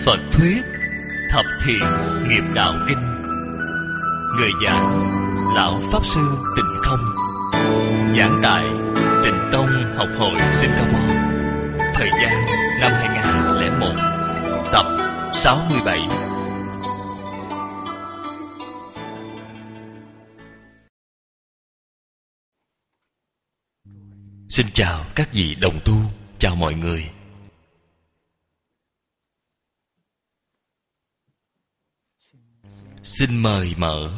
Phật thuyết Thập Thiện Nghiệp Đạo Kinh. Người giảng Lão Pháp Sư Tịnh Không. Giảng tại Tịnh Tông Học Hội Singapore. Thời gian năm 2001. Tập 67. Xin chào các vị đồng tu, chào mọi người. Xin mời mở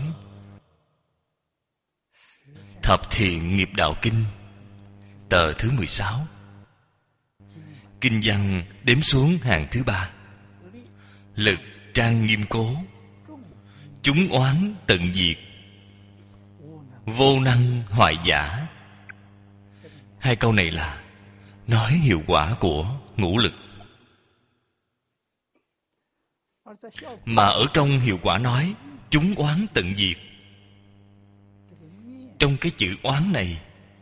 Thập Thiện Nghiệp Đạo Kinh, tờ thứ 16. Kinh văn đếm xuống hàng thứ 3. Lực trang nghiêm cố, chúng oán tận diệt, vô năng hoại giả. Hai câu này là nói hiệu quả của ngũ lực. Mà ở trong hiệu quả nói chúng oán tận diệt, trong cái chữ oán này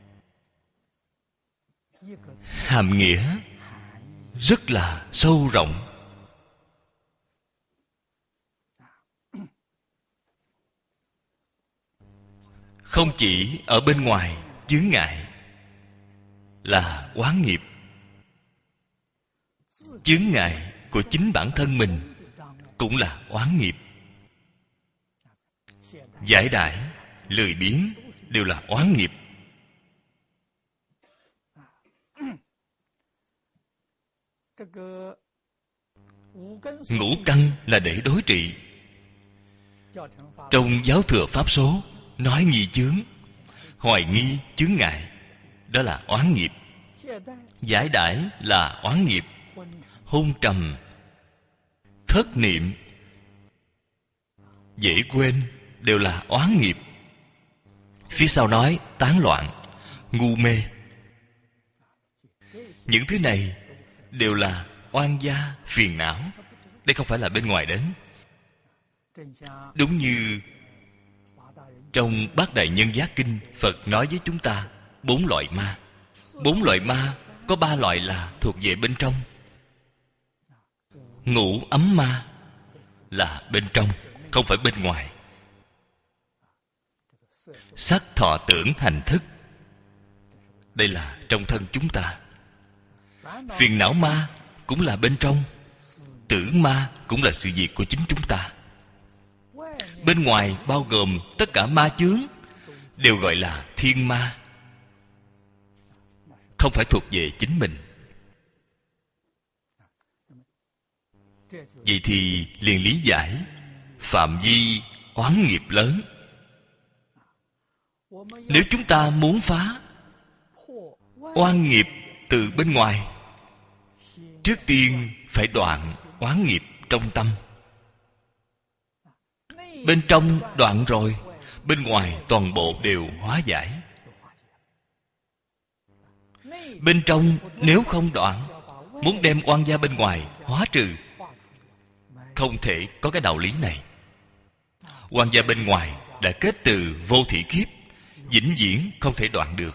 hàm nghĩa rất là sâu rộng. Không chỉ ở bên ngoài chướng ngại là oán nghiệp, chướng ngại của chính bản thân mình cũng là oán nghiệp. Giải đãi, lười biếng đều là oán nghiệp. Ngũ căn là để đối trị. Trong giáo thừa Pháp số nói nghi chướng, hoài nghi chướng ngại, đó là oán nghiệp. Giải đãi là oán nghiệp. Hôn trầm, thất niệm, dễ quên đều là oán nghiệp. Phía sau nói tán loạn, ngu mê. Những thứ này đều là oan gia phiền não. Đây không phải là bên ngoài đến. Đúng như trong Bát Đại Nhân Giác Kinh, Phật nói với chúng ta 4 loại ma. 4 loại ma, có 3 loại là thuộc về bên trong. Ngũ ấm ma là bên trong, không phải bên ngoài. Sắc thọ tưởng hành thức, đây là trong thân chúng ta. Phiền não ma cũng là bên trong. Tử ma cũng là sự việc của chính chúng ta. Bên ngoài bao gồm tất cả ma chướng, đều gọi là thiên ma, không phải thuộc về chính mình. Vậy thì liền lý giải phạm vi oán nghiệp lớn. Nếu chúng ta muốn phá oán nghiệp từ bên ngoài, trước tiên phải đoạn oán nghiệp trong tâm. Bên trong đoạn rồi, bên ngoài toàn bộ đều hóa giải. Bên trong nếu không đoạn, muốn đem oan gia bên ngoài hóa trừ, không thể có cái đạo lý này. Oan gia bên ngoài đã kết từ vô thị kiếp, vĩnh viễn không thể đoạn được.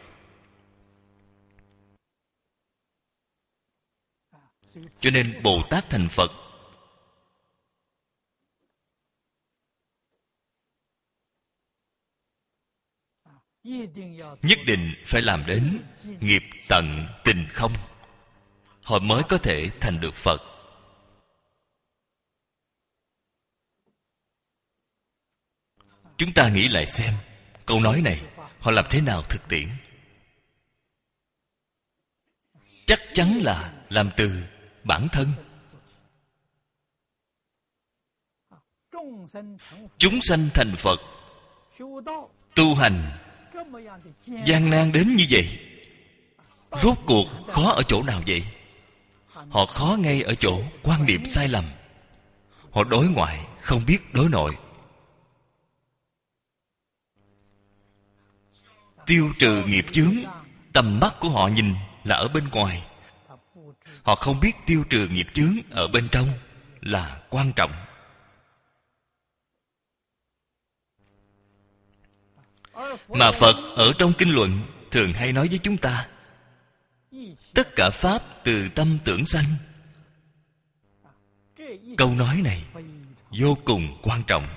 Cho nên Bồ Tát thành Phật, nhất định phải làm đến nghiệp tận tình không, họ mới có thể thành được Phật. Chúng ta nghĩ lại xem, câu nói này họ làm thế nào thực tiễn? Chắc chắn là làm từ bản thân. Chúng sanh thành Phật, tu hành gian nan đến như vậy, rốt cuộc khó ở chỗ nào vậy? Họ khó ngay ở chỗ quan niệm sai lầm. Họ đối ngoại không biết đối nội. Tiêu trừ nghiệp chướng, tầm mắt của họ nhìn là ở bên ngoài. Họ không biết tiêu trừ nghiệp chướng ở bên trong là quan trọng. Mà Phật ở trong kinh luận thường hay nói với chúng ta, tất cả pháp từ tâm tưởng sanh. Câu nói này vô cùng quan trọng.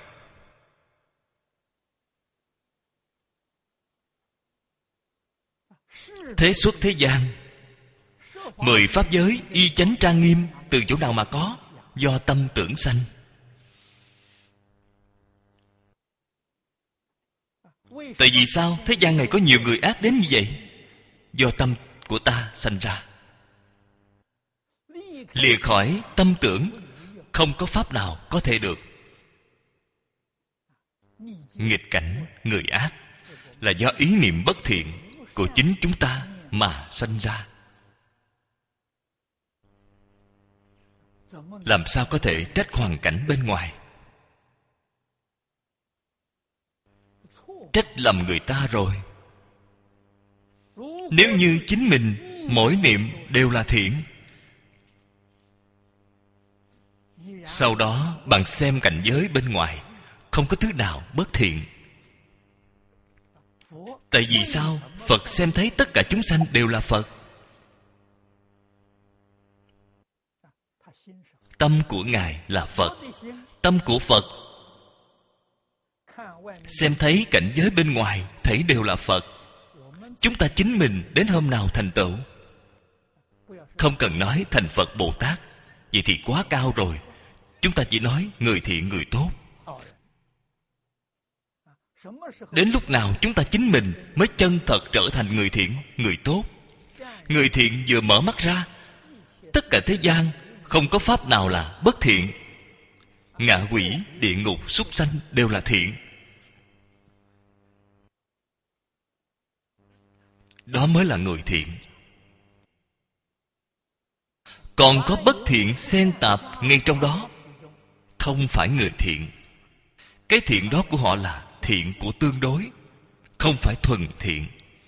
Thế xuất thế gian, 10 pháp giới y chánh trang nghiêm từ chỗ nào mà có? Do tâm tưởng sanh. Tại vì sao thế gian này có nhiều người ác đến như vậy? Do tâm của ta sanh ra. Lìa khỏi tâm tưởng, không có pháp nào có thể được. Nghịch cảnh người ác là do ý niệm bất thiện của chính chúng ta mà sanh ra. Làm sao có thể trách hoàn cảnh bên ngoài? Trách lầm người ta rồi. Nếu như chính mình mỗi niệm đều là thiện, sau đó bạn xem cảnh giới bên ngoài không có thứ nào bất thiện. Tại vì sao? Phật xem thấy tất cả chúng sanh đều là Phật. Tâm của Ngài là Phật. Tâm của Phật xem thấy cảnh giới bên ngoài thấy đều là Phật. Chúng ta chính mình đến hôm nào thành tựu? Không cần nói thành Phật Bồ Tát, vậy thì quá cao rồi. Chúng ta chỉ nói người thiện người tốt. Đến lúc nào chúng ta chính mình mới chân thật trở thành người thiện, người tốt? Người thiện vừa mở mắt ra, tất cả thế gian không có pháp nào là bất thiện. Ngạ quỷ, địa ngục, súc sanh đều là thiện. Đó mới là người thiện. Còn có bất thiện xen tạp ngay trong đó, không phải người thiện. Cái thiện đó của họ là thiện của tương đối, không phải thuần thiện.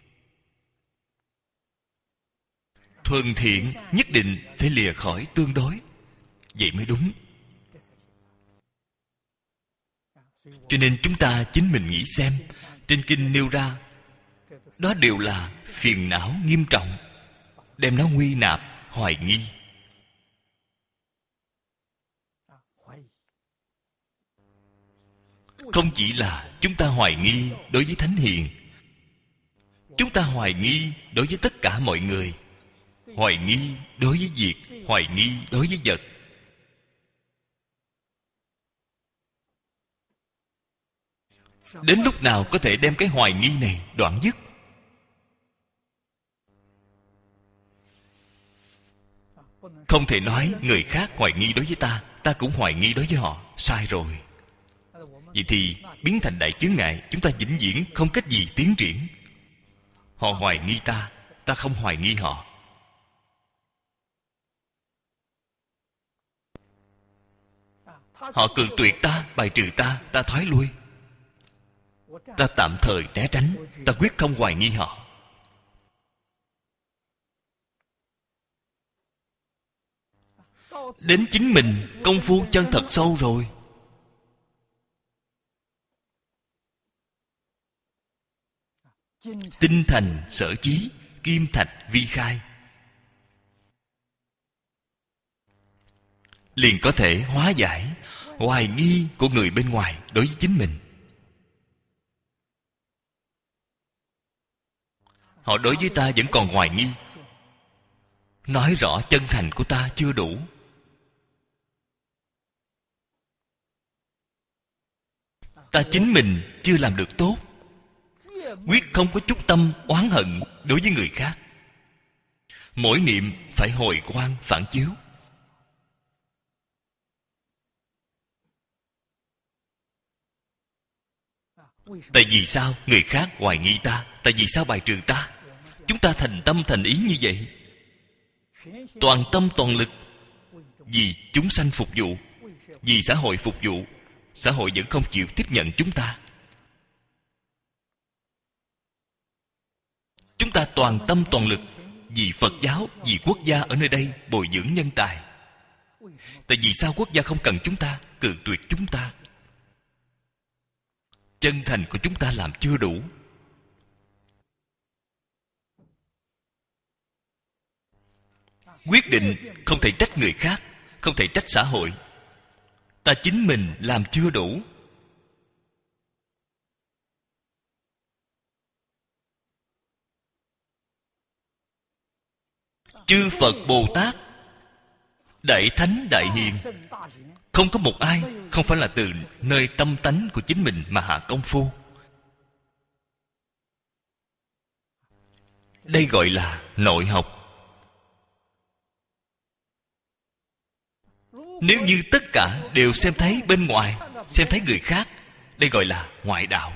Thuần thiện nhất định phải lìa khỏi tương đối, vậy mới đúng. Cho nên chúng ta chính mình nghĩ xem, trên kinh nêu ra, đó đều là phiền não nghiêm trọng, đem nó nguy nạp, hoài nghi. Không chỉ là chúng ta hoài nghi đối với thánh hiền, chúng ta hoài nghi đối với tất cả mọi người. Hoài nghi đối với việc, hoài nghi đối với vật. Đến lúc nào có thể đem cái hoài nghi này đoạn dứt? Không thể nói người khác hoài nghi đối với ta, ta cũng hoài nghi đối với họ. Sai rồi. Vậy thì biến thành đại chướng ngại, chúng ta vĩnh viễn không cách gì tiến triển. Họ hoài nghi ta, ta không hoài nghi họ. Họ cự tuyệt ta, bài trừ ta, ta thoái lui. Ta tạm thời né tránh, ta quyết không hoài nghi họ. Đến chính mình công phu chân thật sâu rồi, tinh thành sở chí, kim thạch vi khai, liền có thể hóa giải hoài nghi của người bên ngoài đối với chính mình. Họ đối với ta vẫn còn hoài nghi, nói rõ chân thành của ta chưa đủ. Ta chính mình chưa làm được tốt, quyết không có chút tâm oán hận đối với người khác. Mỗi niệm phải hồi quang phản chiếu. Tại vì sao người khác hoài nghi ta? Tại vì sao bài trừ ta? Chúng ta thành tâm thành ý như vậy, toàn tâm toàn lực, vì chúng sanh phục vụ, vì xã hội phục vụ. Xã hội vẫn không chịu tiếp nhận chúng ta. Chúng ta toàn tâm toàn lực vì Phật giáo, vì quốc gia ở nơi đây bồi dưỡng nhân tài. Tại vì sao quốc gia không cần chúng ta, cự tuyệt chúng ta? Chân thành của chúng ta làm chưa đủ. Quyết định không thể trách người khác, không thể trách xã hội, ta chính mình làm chưa đủ. Chư Phật Bồ Tát, Đại Thánh Đại Hiền, không có một ai không phải là từ nơi tâm tánh của chính mình mà hạ công phu. Đây gọi là nội học. Nếu như tất cả đều xem thấy bên ngoài, xem thấy người khác, đây gọi là ngoại đạo.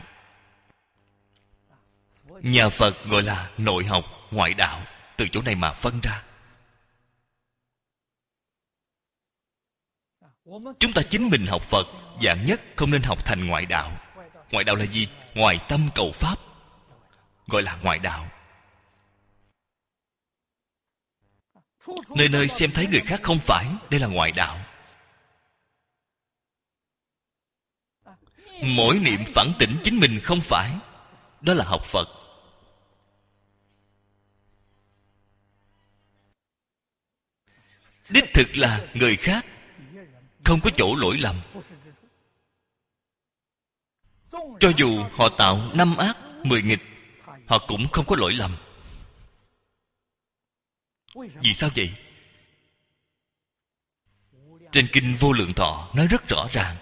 Nhà Phật gọi là nội học, ngoại đạo. Từ chỗ này mà phân ra. Chúng ta chính mình học Phật, dạng nhất không nên học thành ngoại đạo. Ngoại đạo là gì? Ngoài tâm cầu pháp, gọi là ngoại đạo. Nơi nơi xem thấy người khác không phải, đây là ngoại đạo. Mỗi niệm phản tỉnh chính mình không phải, đó là học Phật. Đích thực là người khác không có chỗ lỗi lầm. Cho dù họ tạo 5 ác 10 nghịch, họ cũng không có lỗi lầm. Vì sao vậy? Trên kinh Vô Lượng Thọ nói rất rõ ràng: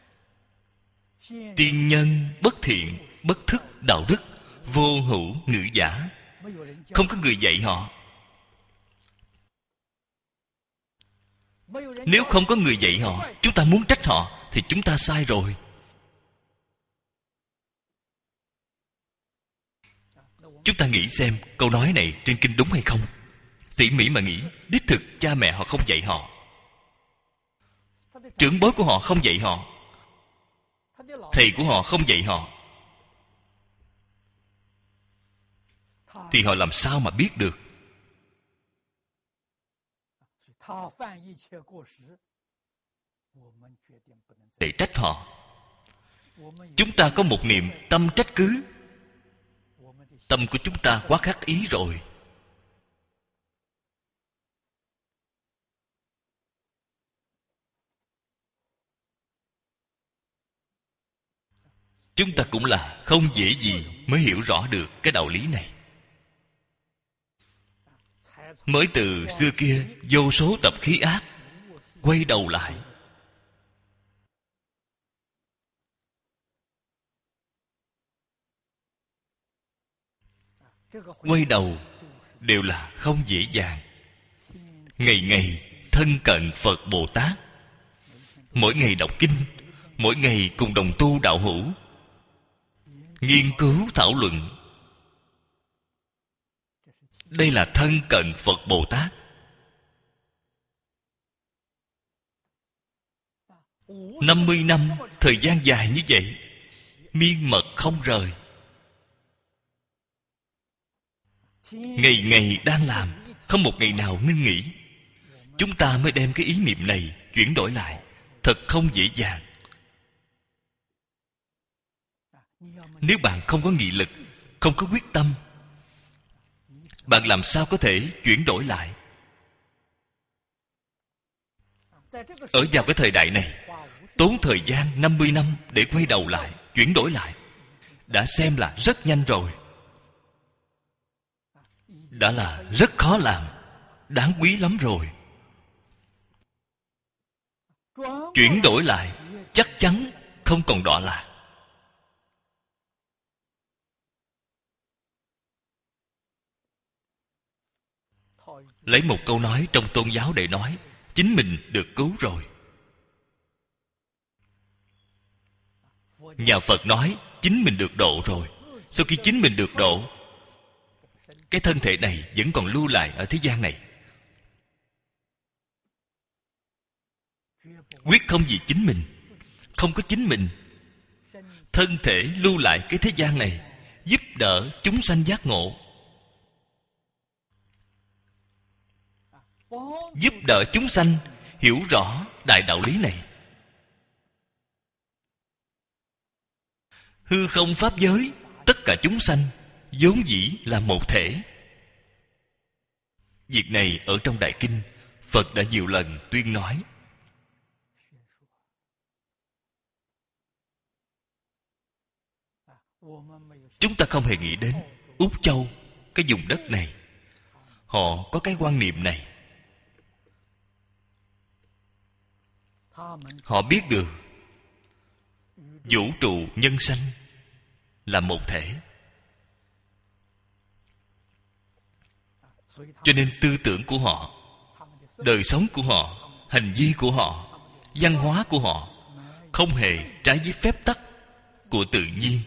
tiên nhân bất thiện, bất thức đạo đức, vô hữu ngữ giả. Không có người dạy họ. Nếu không có người dạy họ, chúng ta muốn trách họ thì chúng ta sai rồi. Chúng ta nghĩ xem câu nói này trên kinh đúng hay không. Tỉ mỉ mà nghĩ, đích thực cha mẹ họ không dạy họ, trưởng bối của họ không dạy họ, thầy của họ không dạy họ, thì họ làm sao mà biết được? Để trách họ. Chúng ta có một niệm tâm trách cứ. Tâm của chúng ta quá khắc ý rồi. Chúng ta cũng là không dễ gì mới hiểu rõ được cái đạo lý này. Mới từ xưa kia vô số tập khí ác, quay đầu lại đều là không dễ dàng. Ngày ngày thân cận Phật Bồ Tát, mỗi ngày đọc kinh, mỗi ngày cùng đồng tu đạo hữu nghiên cứu thảo luận. Đây là thân cận Phật Bồ Tát. 50 năm, thời gian dài như vậy, miên mật không rời. Ngày ngày đang làm, không một ngày nào ngưng nghỉ. Chúng ta mới đem cái ý niệm này chuyển đổi lại. Thật không dễ dàng. Nếu bạn không có nghị lực, không có quyết tâm, bạn làm sao có thể chuyển đổi lại? Ở vào cái thời đại này, tốn thời gian 50 năm để quay đầu lại, chuyển đổi lại, đã xem là rất nhanh rồi. Đã là rất khó làm, đáng quý lắm rồi. Chuyển đổi lại, chắc chắn không còn đọa lạc. Lấy một câu nói trong tôn giáo để nói, chính mình được cứu rồi. Nhà Phật nói chính mình được độ rồi. Sau khi chính mình được độ, cái thân thể này vẫn còn lưu lại ở thế gian này. Quyết không vì chính mình. Không có chính mình, thân thể lưu lại cái thế gian này, giúp đỡ chúng sanh giác ngộ, giúp đỡ chúng sanh hiểu rõ đại đạo lý này. Hư không pháp giới, tất cả chúng sanh vốn dĩ là một thể. Việc này ở trong Đại Kinh, Phật đã nhiều lần tuyên nói. Chúng ta không hề nghĩ đến Úc Châu, cái vùng đất này, họ có cái quan niệm này. Họ biết được vũ trụ nhân sanh là một thể, cho nên tư tưởng của họ, đời sống của họ, hành vi của họ, văn hóa của họ không hề trái với phép tắc của tự nhiên.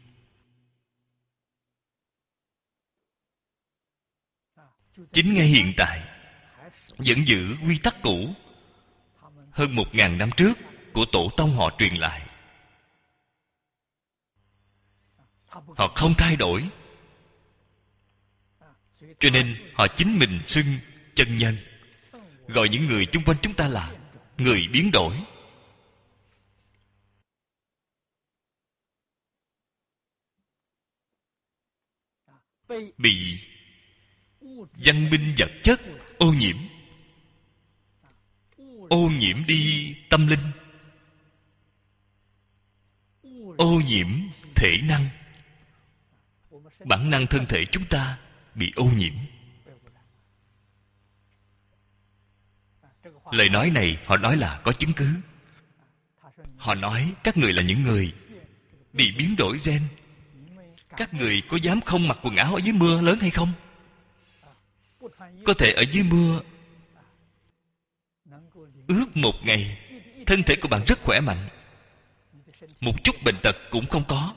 Chính ngay hiện tại vẫn giữ quy tắc cũ hơn 1.000 năm trước của tổ tông họ truyền lại. Họ không thay đổi, cho nên họ chính mình xưng chân nhân, gọi những người chung quanh chúng ta là người biến đổi. Bị văn minh vật chất ô nhiễm, ô nhiễm đi tâm linh, ô nhiễm thể năng. Bản năng thân thể chúng ta bị ô nhiễm. Lời nói này họ nói là có chứng cứ. Họ nói các người là những người bị biến đổi gen. Các người có dám không mặc quần áo ở dưới mưa lớn hay không? Có thể ở dưới mưa ướt một ngày, thân thể của bạn rất khỏe mạnh, một chút bệnh tật cũng không có.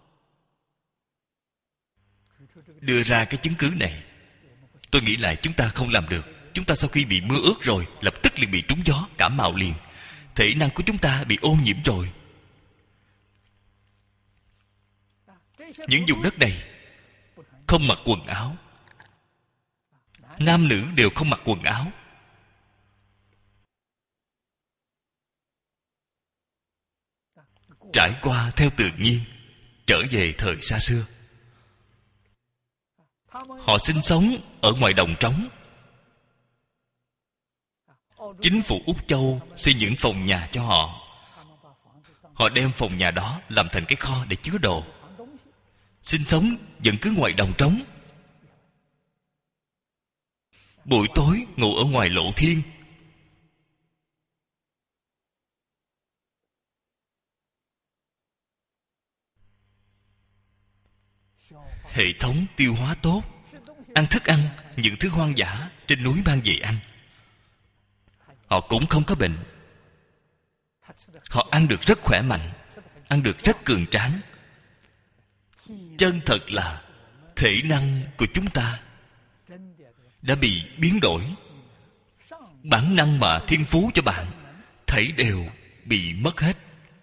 Đưa ra cái chứng cứ này, tôi nghĩ là chúng ta không làm được. Chúng ta sau khi bị mưa ướt rồi, lập tức liền bị trúng gió, cảm mạo liền. Thể năng của chúng ta bị ô nhiễm rồi. Những vùng đất này không mặc quần áo, nam nữ đều không mặc quần áo. Trải qua theo tự nhiên, trở về thời xa xưa. Họ sinh sống ở ngoài đồng trống. Chính phủ Úc Châu xây những phòng nhà cho họ. Họ đem phòng nhà đó làm thành cái kho để chứa đồ. Sinh sống vẫn cứ ngoài đồng trống. Buổi tối ngủ ở ngoài lộ thiên. Hệ thống tiêu hóa tốt, ăn thức ăn những thứ hoang dã trên núi mang về ăn. Họ cũng không có bệnh. Họ ăn được rất khỏe mạnh, ăn được rất cường tráng. Chân thật là thể năng của chúng ta đã bị biến đổi. Bản năng mà thiên phú cho bạn thảy đều bị mất hết.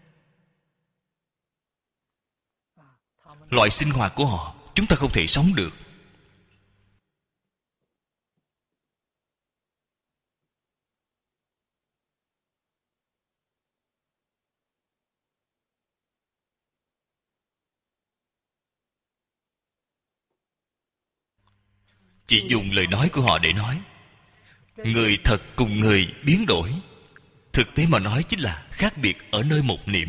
Loại sinh hoạt của họ chúng ta không thể sống được. Chỉ dùng lời nói của họ để nói. Người thật cùng người biến đổi, thực tế mà nói chính là khác biệt ở nơi một niệm.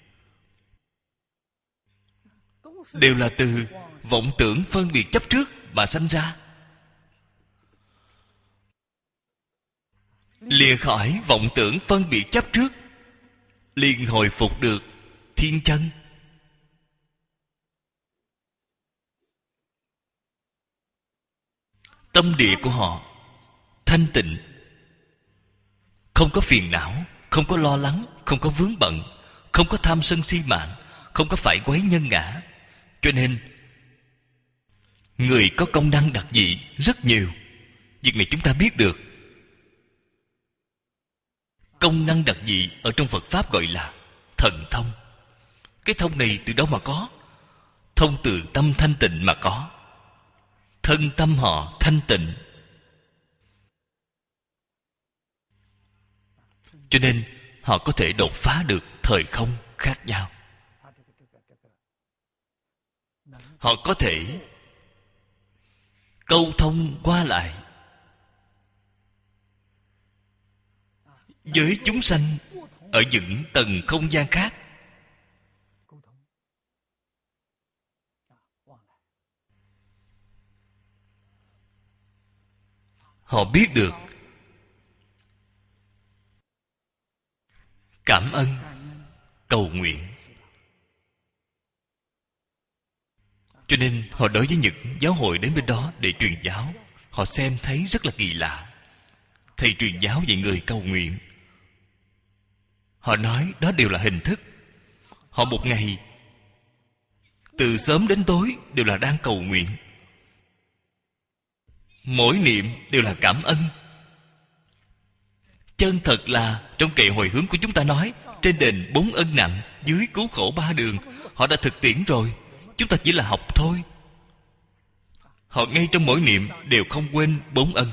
Đều là từ vọng tưởng phân biệt chấp trước mà sanh ra. Lìa khỏi vọng tưởng phân biệt chấp trước, liền hồi phục được thiên chân. Tâm địa của họ thanh tịnh, không có phiền não, không có lo lắng, không có vướng bận, không có tham sân si mạng, không có phải quấy nhân ngã. Cho nên người có công năng đặc dị rất nhiều. Việc này chúng ta biết được. Công năng đặc dị ở trong Phật Pháp gọi là thần thông. Cái thông này từ đâu mà có? Thông từ tâm thanh tịnh mà có. Thân tâm họ thanh tịnh, cho nên họ có thể đột phá được thời không khác nhau. Họ có thể câu thông qua lại với chúng sanh ở những tầng không gian khác. họ biết được cảm ơn, cầu nguyện. Cho nên họ đối với những giáo hội đến bên đó để truyền giáo, họ xem thấy rất là kỳ lạ. Thầy truyền giáo dạy người cầu nguyện. Họ nói đó đều là hình thức. Họ một ngày từ sớm đến tối đều là đang cầu nguyện. Mỗi niệm đều là cảm ơn. Chân thật là trong kệ hồi hướng của chúng ta nói, trên đền 4 ân nặng, dưới cứu khổ 3 đường. Họ đã thực tiễn rồi, chúng ta chỉ là học thôi. Họ ngay trong mỗi niệm đều không quên 4 ân.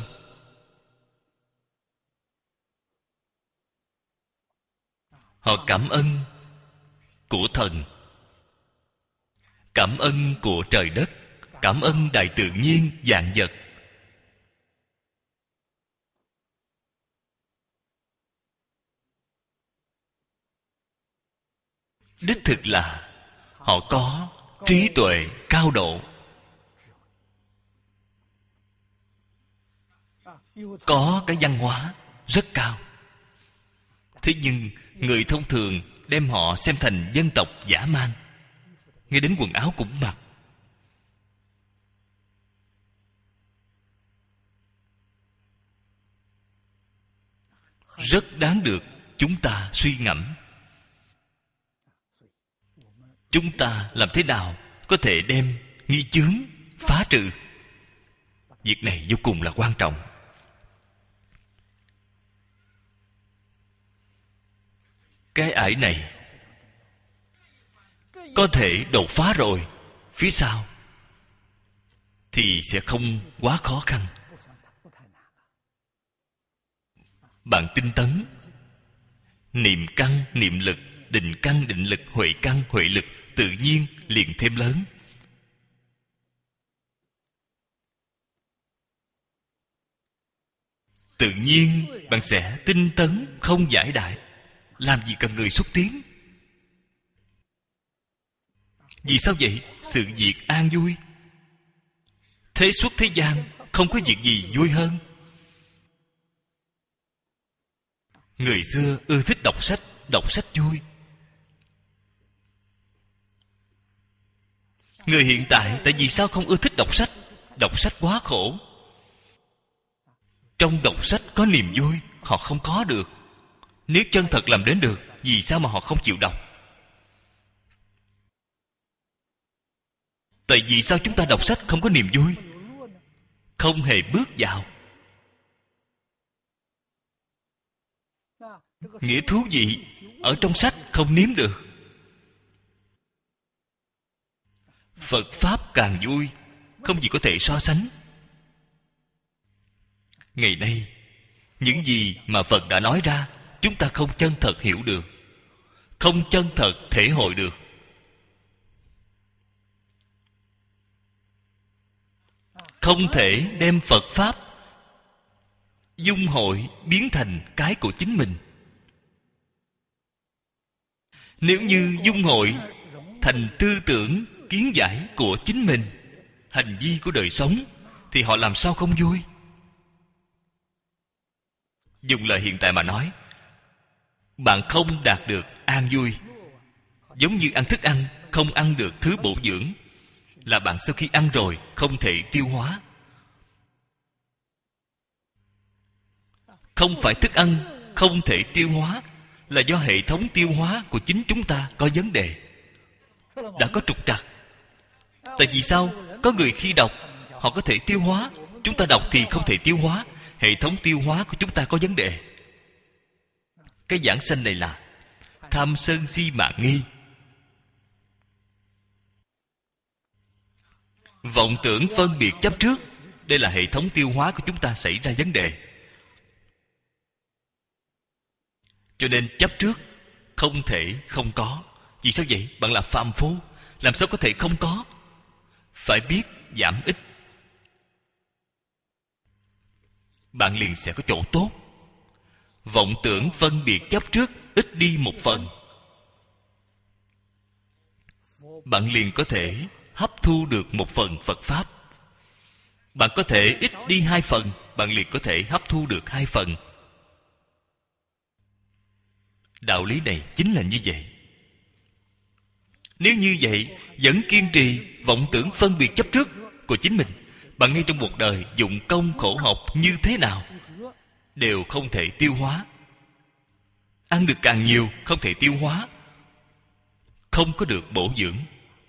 Họ cảm ơn của thần, cảm ơn của trời đất, cảm ơn đại tự nhiên vạn vật. Đích thực là họ có trí tuệ cao độ, có cái văn hóa rất cao. Thế nhưng người thông thường đem họ xem thành dân tộc dã man, ngay đến quần áo cũng mặc. Rất đáng được chúng ta suy ngẫm. Chúng ta làm thế nào có thể đem nghi chướng phá trừ? Việc này vô cùng là quan trọng. Cái ải này có thể đột phá rồi, phía sau thì sẽ không quá khó khăn. Bạn tinh tấn, niệm căn, niệm lực, định căn, định lực, huệ căn, huệ lực, tự nhiên liền thêm lớn. Tự nhiên bạn sẽ tinh tấn không giải đại. Làm gì cần người xúc tiến? Vì sao vậy? Sự việc an vui. Thế xuất thế gian không có việc gì vui hơn. Người xưa ưa thích đọc sách vui. Người hiện tại tại vì sao không ưa thích đọc sách? Đọc sách quá khổ. Trong đọc sách có niềm vui, họ không có được. Nếu chân thật làm đến được, vì sao mà họ không chịu đọc? Tại vì sao chúng ta đọc sách không có niềm vui? Không hề bước vào. Nghĩa thú vị ở trong sách không nếm được. Phật Pháp càng vui, không gì có thể so sánh. Ngày nay, những gì mà Phật đã nói ra, chúng ta không chân thật hiểu được, không chân thật thể hội được. Không thể đem Phật Pháp dung hội biến thành cái của chính mình. Nếu như dung hội thành tư tưởng kiến giải của chính mình, hành vi của đời sống, thì họ làm sao không vui? Dùng lời hiện tại mà nói, bạn không đạt được an vui. Giống như ăn thức ăn không ăn được thứ bổ dưỡng, là bạn sau khi ăn rồi không thể tiêu hóa. Không phải thức ăn không thể tiêu hóa, là do hệ thống tiêu hóa của chính chúng ta có vấn đề, đã có trục trặc. Tại vì sao? Có người khi đọc họ có thể tiêu hóa, chúng ta đọc thì không thể tiêu hóa. Hệ thống tiêu hóa của chúng ta có vấn đề. Cái giảng sanh này là tham sân si mạng nghi, vọng tưởng phân biệt chấp trước. Đây là hệ thống tiêu hóa của chúng ta xảy ra vấn đề. Cho nên chấp trước không thể không có. Vì sao vậy? Bạn là phàm phu, làm sao có thể không có? Phải biết giảm ít, bạn liền sẽ có chỗ tốt. Vọng tưởng phân biệt chấp trước ít đi một phần, bạn liền có thể hấp thu được một phần Phật Pháp. Bạn có thể ít đi 2 phần, bạn liền có thể hấp thu được 2 phần. Đạo lý này chính là như vậy. Nếu như vậy vẫn kiên trì vọng tưởng phân biệt chấp trước của chính mình, bạn ngay trong cuộc đời dụng công khổ học như thế nào đều không thể tiêu hóa. Ăn được càng nhiều không thể tiêu hóa, không có được bổ dưỡng.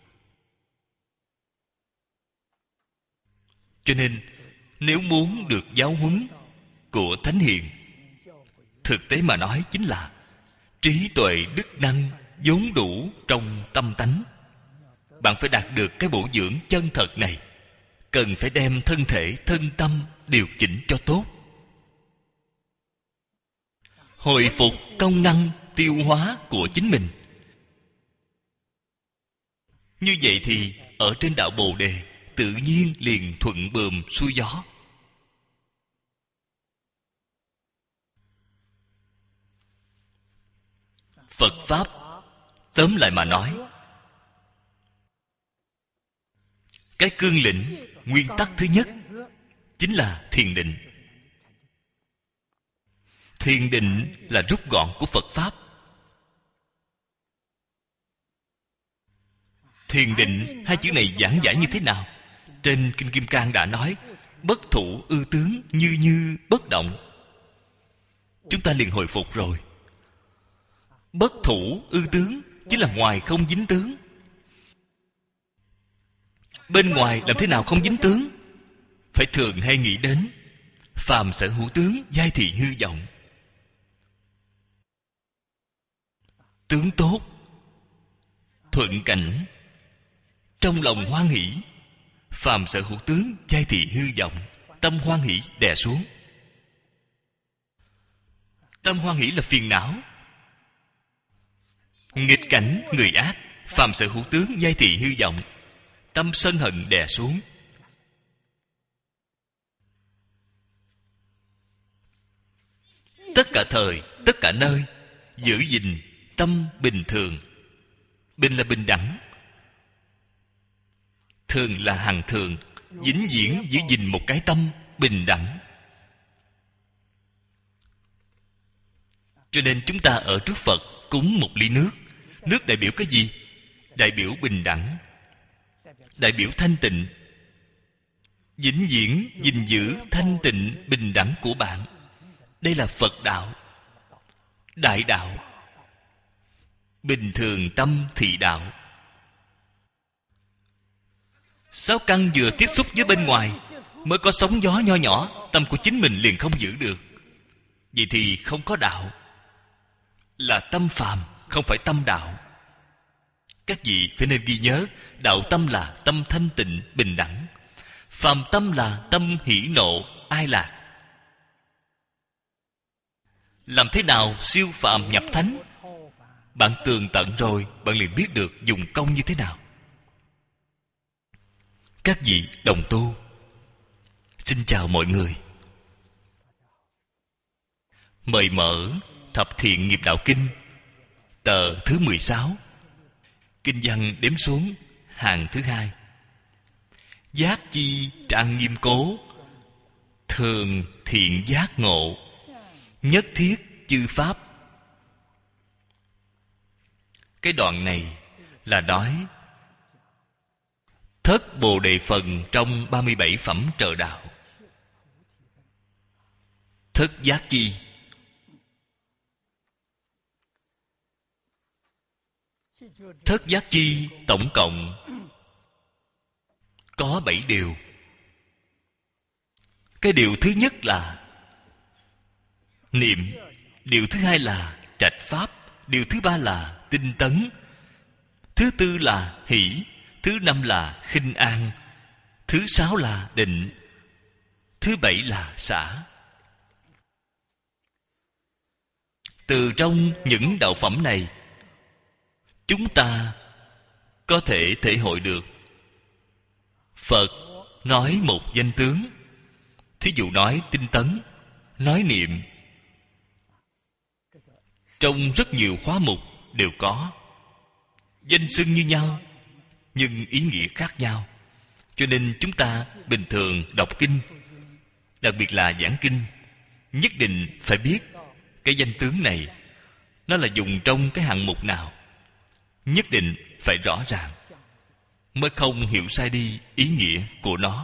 Cho nên nếu muốn được giáo huấn của Thánh Hiền, thực tế mà nói chính là trí tuệ đức năng vốn đủ trong tâm tánh. Bạn phải đạt được cái bổ dưỡng chân thật này, cần phải đem thân thể thân tâm điều chỉnh cho tốt, hồi phục công năng tiêu hóa của chính mình. Như vậy thì ở trên đạo Bồ Đề tự nhiên liền thuận buồm xuôi gió. Phật Pháp tóm lại mà nói, cái cương lĩnh nguyên tắc thứ nhất chính là thiền định. Thiền định là rút gọn của Phật Pháp. Thiền định, hai chữ này giảng giải như thế nào? Trên Kinh Kim Cang đã nói, bất thủ ư tướng, như như bất động. Chúng ta liền hồi phục rồi. Bất thủ ư tướng chính là ngoài không dính tướng. Bên ngoài làm thế nào không dính tướng? Phải thường hay nghĩ đến phàm sở hữu tướng, giai thị hư vọng. Tướng tốt, thuận cảnh, trong lòng hoan hỷ. Phàm sở hữu tướng, giai thị hư vọng. Tâm hoan hỷ đè xuống. Tâm hoan hỷ là phiền não. Nghịch cảnh, người ác. Phàm sở hữu tướng, giai thị hư vọng. Tâm sân hận đè xuống. Tất cả thời, tất cả nơi giữ gìn tâm bình thường. Bình là bình đẳng, thường là hằng thường. Vĩnh viễn giữ gìn một cái tâm bình đẳng. Cho nên chúng ta ở trước Phật cúng một ly nước. Nước đại biểu cái gì? Đại biểu bình đẳng, đại biểu thanh tịnh. Vĩnh viễn gìn giữ thanh tịnh bình đẳng của bạn. Đây là Phật đạo, đại đạo. Bình thường tâm thị đạo. 6 căn vừa tiếp xúc với bên ngoài mới có sóng gió nho nhỏ, tâm của chính mình liền không giữ được. Vậy thì không có đạo, là tâm phàm, không phải tâm đạo. Các vị phải nên ghi nhớ, đạo tâm là tâm thanh tịnh bình đẳng, phàm tâm là tâm hỷ nộ ai lạc. Làm thế nào siêu phàm nhập thánh? Bạn tường tận rồi, bạn liền biết được dùng công như thế nào. Các vị đồng tu, xin chào mọi người. Mời mở Thập Thiện Nghiệp Đạo Kinh, tờ thứ 16. Kinh văn đếm xuống hàng thứ 2. Giác chi trang nghiêm cố, thường thiện giác ngộ, nhất thiết chư pháp. Cái đoạn này là nói thất Bồ Đề phần trong 37 phẩm trợ đạo. Thất giác chi? Thất giác chi tổng cộng có 7 điều. Cái điều thứ nhất là niệm, điều thứ hai là trạch pháp, điều thứ ba là tinh tấn, thứ tư là hỷ, thứ năm là khinh an, thứ sáu là định, thứ bảy là xả. Từ trong những đạo phẩm này, chúng ta có thể thể hội được Phật nói một danh tướng. Thí dụ nói tinh tấn, nói niệm, trong rất nhiều khóa mục đều có. Danh xưng như nhau, nhưng ý nghĩa khác nhau. Cho nên chúng ta bình thường đọc kinh đặc biệt là giảng kinh, nhất định phải biết cái danh tướng này nó là dùng trong cái hạng mục nào, nhất định phải rõ ràng, mới không hiểu sai đi ý nghĩa của nó.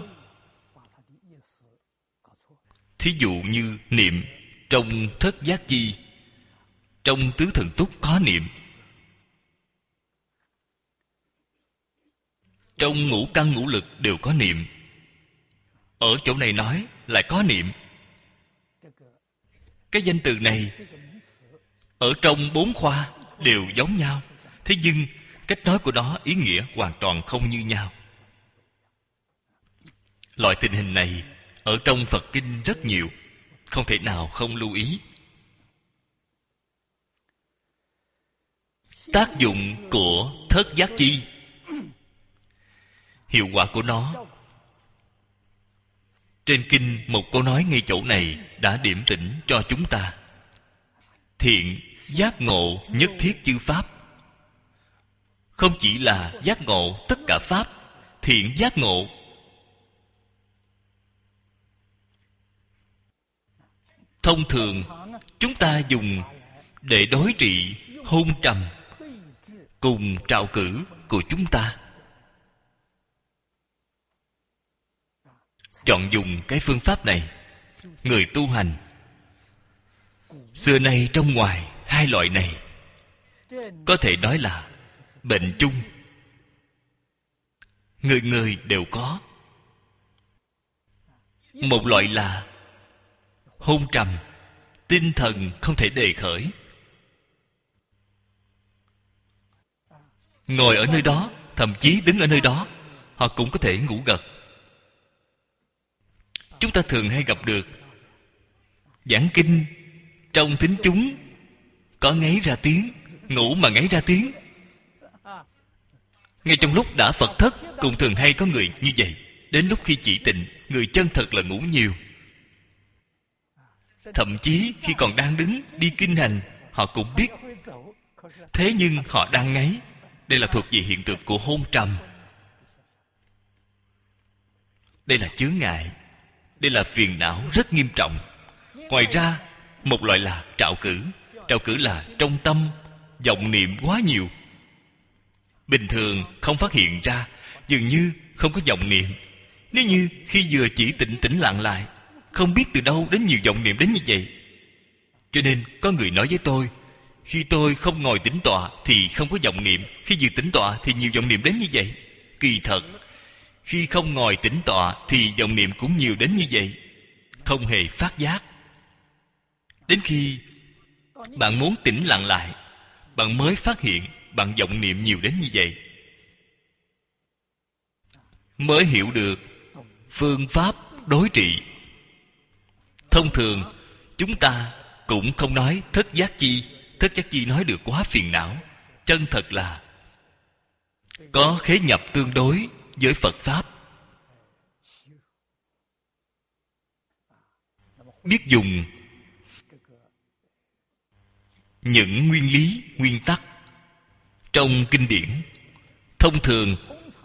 Thí dụ như niệm trong thất giác chi, trong tứ thần túc có niệm, trong ngũ căn ngũ lực đều có niệm. Ở chỗ này nói lại có niệm. Cái danh từ này ở trong 4 khoa đều giống nhau, thế nhưng cách nói của nó ý nghĩa hoàn toàn không như nhau. Loại tình hình này ở trong Phật kinh rất nhiều, không thể nào không lưu ý. Tác dụng của thất giác chi, hiệu quả của nó, trên kinh một câu nói ngay chỗ này đã điểm tỉnh cho chúng ta. Thiện giác ngộ nhất thiết chư pháp. Không chỉ là giác ngộ tất cả pháp, thiện giác ngộ. Thông thường chúng ta dùng để đối trị hôn trầm cùng trạo cử của chúng ta, chọn dùng cái phương pháp này. Người tu hành xưa nay trong ngoài hai loại này có thể nói là bệnh chung, người người đều có. Một loại là hôn trầm, tinh thần không thể đề khởi, ngồi ở nơi đó, thậm chí đứng ở nơi đó họ cũng có thể ngủ gật. Chúng ta thường hay gặp được giảng kinh, trong thính chúng có ngáy ra tiếng, ngủ mà ngáy ra tiếng. Ngay trong lúc đã Phật thất cũng thường hay có người như vậy. Đến lúc khi chỉ tịnh, người chân thật là ngủ nhiều. Thậm chí khi còn đang đứng đi kinh hành, họ cũng biết, thế nhưng họ đang ngáy. Đây là thuộc về hiện tượng của hôn trầm. Đây là chướng ngại, đây là phiền não rất nghiêm trọng. Ngoài ra, một loại là trạo cử. Trạo cử là trong tâm vọng niệm quá nhiều, bình thường không phát hiện ra, dường như không có vọng niệm. Nếu như khi vừa chỉ tĩnh lặng lại, không biết từ đâu đến nhiều vọng niệm đến như vậy. Cho nên có người nói với tôi, khi tôi không ngồi tĩnh tọa thì không có vọng niệm, khi vừa tĩnh tọa thì nhiều vọng niệm đến như vậy. Kỳ thật, khi không ngồi tĩnh tọa thì vọng niệm cũng nhiều đến như vậy, không hề phát giác. Đến khi bạn muốn tĩnh lặng lại, bạn mới phát hiện bạn vọng niệm nhiều đến như vậy, mới hiểu được phương pháp đối trị. Thông thường chúng ta cũng không nói thất giác chi. Thất giác chi nói được quá phiền não. Chân thật là có khế nhập tương đối với Phật Pháp, biết dùng những nguyên lý, nguyên tắc trong kinh điển. Thông thường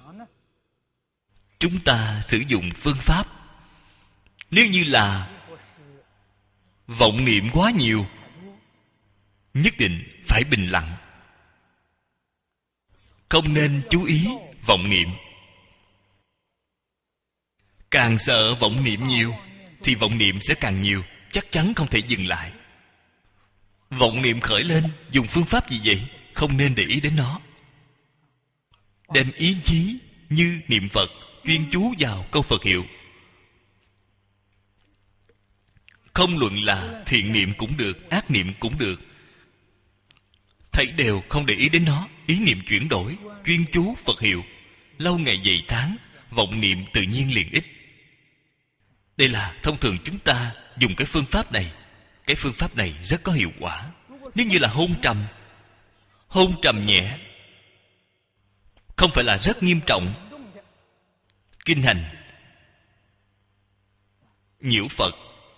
chúng ta sử dụng phương pháp, nếu như là vọng niệm quá nhiều, nhất định phải bình lặng, không nên chú ý vọng niệm. Càng sợ vọng niệm nhiều thì vọng niệm sẽ càng nhiều, chắc chắn không thể dừng lại. Vọng niệm khởi lên, dùng phương pháp gì vậy? Không nên để ý đến nó. Đem ý chí như niệm Phật, chuyên chú vào câu Phật hiệu. Không luận là thiện niệm cũng được, ác niệm cũng được, thảy đều không để ý đến nó. Ý niệm chuyển đổi, chuyên chú Phật hiệu, lâu ngày dày tháng, vọng niệm tự nhiên liền ít. Đây là thông thường chúng ta dùng cái phương pháp này. Cái phương pháp này rất có hiệu quả. Nếu như là hôn trầm nhẹ, không phải là rất nghiêm trọng, kinh hành nhiễu Phật,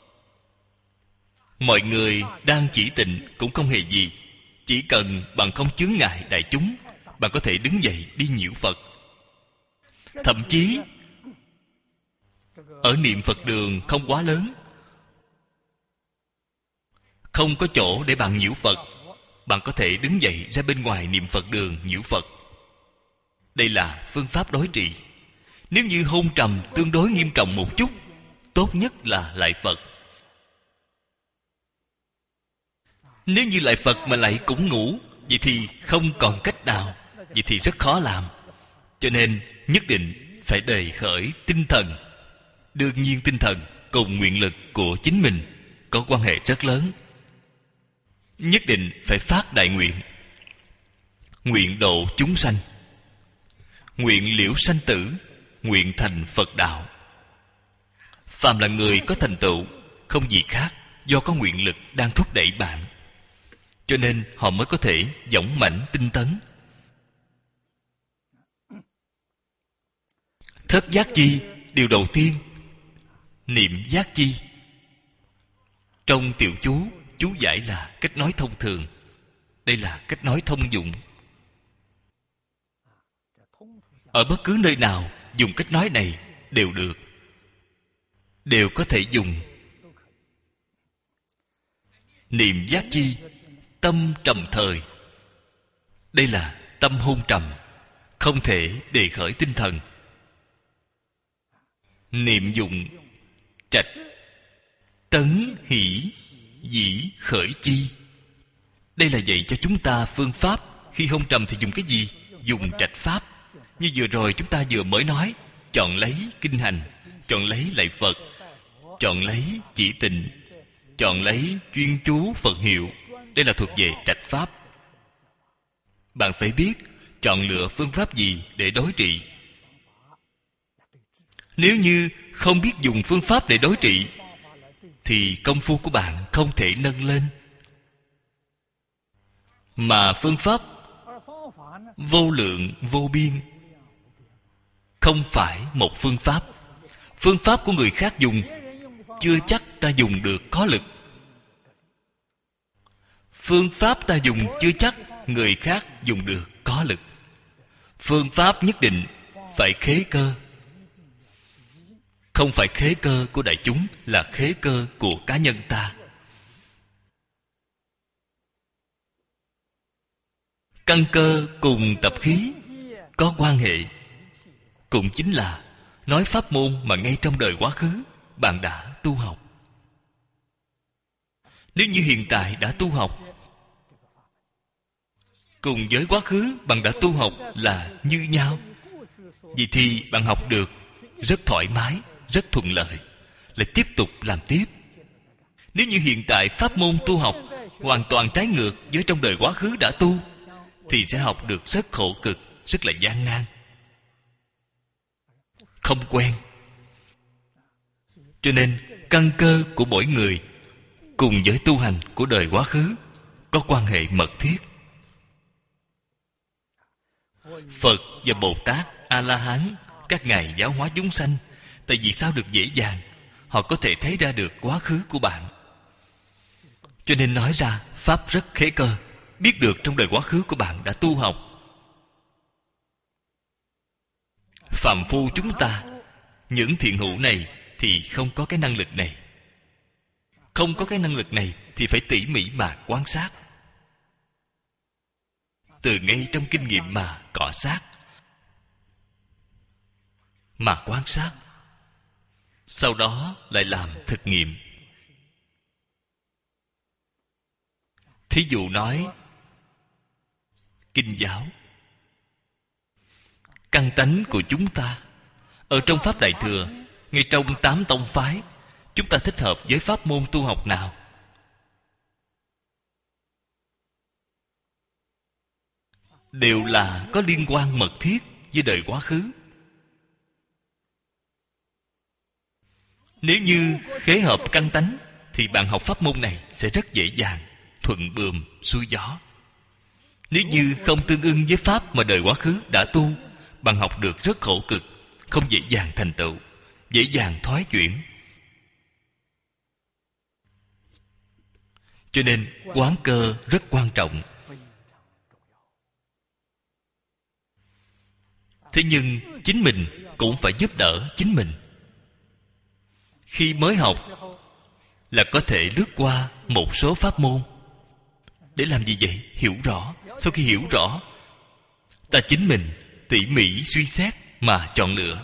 mọi người đang chỉ tịnh cũng không hề gì. Chỉ cần bạn không chướng ngại đại chúng, bạn có thể đứng dậy đi nhiễu Phật. Thậm chí ở niệm Phật đường không quá lớn, không có chỗ để bạn nhiễu Phật, bạn có thể đứng dậy ra bên ngoài niệm Phật đường nhiễu Phật. Đây là phương pháp đối trị. Nếu như hôn trầm tương đối nghiêm trọng một chút, tốt nhất là lạy Phật. Nếu như lạy Phật mà lại cũng ngủ, vậy thì không còn cách nào, vậy thì rất khó làm. Cho nên nhất định phải đề khởi tinh thần. Đương nhiên tinh thần cùng nguyện lực của chính mình có quan hệ rất lớn. Nhất định phải phát đại nguyện, nguyện độ chúng sanh, nguyện liễu sanh tử, nguyện thành Phật đạo. Phàm là người có thành tựu, không gì khác, do có nguyện lực đang thúc đẩy bạn, cho nên họ mới có thể dũng mãnh tinh tấn. Thất giác chi, điều đầu tiên niệm giác chi. Trong tiểu chú, chú giải là cách nói thông thường. Đây là cách nói thông dụng. Ở bất cứ nơi nào dùng cách nói này đều được, đều có thể dùng. Niệm giác chi, tâm trầm thời. Đây là tâm hôn trầm, không thể đề khởi tinh thần. Niệm dụng trạch, tấn hỷ dĩ khởi chi. Đây là dạy cho chúng ta phương pháp. Khi hôn trầm thì dùng cái gì? Dùng trạch pháp. Như vừa rồi chúng ta vừa mới nói, chọn lấy kinh hành, chọn lấy lạy Phật, chọn lấy chỉ tịnh, chọn lấy chuyên chú Phật hiệu. Đây là thuộc về trạch pháp. Bạn phải biết chọn lựa phương pháp gì để đối trị. Nếu như không biết dùng phương pháp để đối trị thì công phu của bạn không thể nâng lên. Mà phương pháp vô lượng vô biên, không phải một phương pháp. Phương pháp của người khác dùng chưa chắc ta dùng được có lực. Phương pháp ta dùng chưa chắc người khác dùng được có lực. Phương pháp nhất định phải khế cơ. Không phải khế cơ của đại chúng, là khế cơ của cá nhân ta. Căn cơ cùng tập khí có quan hệ. Cũng chính là nói pháp môn mà ngay trong đời quá khứ bạn đã tu học. Nếu như hiện tại đã tu học, cùng với quá khứ bạn đã tu học là như nhau, vậy thì bạn học được rất thoải mái, rất thuận lợi, lại tiếp tục làm tiếp. Nếu như hiện tại pháp môn tu học hoàn toàn trái ngược với trong đời quá khứ đã tu, thì sẽ học được rất khổ cực, rất là gian nan, không quen. Cho nên căn cơ của mỗi người cùng với tu hành của đời quá khứ có quan hệ mật thiết. Phật và Bồ Tát, A-la-hán, các ngài giáo hóa chúng sanh. Tại vì sao được dễ dàng? Họ có thể thấy ra được quá khứ của bạn, cho nên nói ra pháp rất khế cơ. Biết được trong đời quá khứ của bạn đã tu học. Phàm phu chúng ta, những thiện hữu này thì không có cái năng lực này. Không có cái năng lực này thì phải tỉ mỉ mà quan sát, từ ngay trong kinh nghiệm mà cọ sát, mà quan sát, sau đó lại làm thực nghiệm. Thí dụ nói kinh giáo, căn tánh của chúng ta ở trong pháp Đại Thừa, ngay trong 8 tông phái, chúng ta thích hợp với pháp môn tu học nào? Đều là có liên quan mật thiết với đời quá khứ. Nếu như khế hợp căn tánh thì bạn học pháp môn này sẽ rất dễ dàng, thuận buồm xuôi gió. Nếu như không tương ưng với pháp mà đời quá khứ đã tu, bạn học được rất khổ cực, không dễ dàng thành tựu, dễ dàng thoái chuyển. Cho nên quán cơ rất quan trọng. Thế nhưng chính mình cũng phải giúp đỡ chính mình. Khi mới học là có thể lướt qua một số pháp môn. Để làm gì vậy? Hiểu rõ. Sau khi hiểu rõ, ta chính mình tỉ mỉ suy xét mà chọn lựa.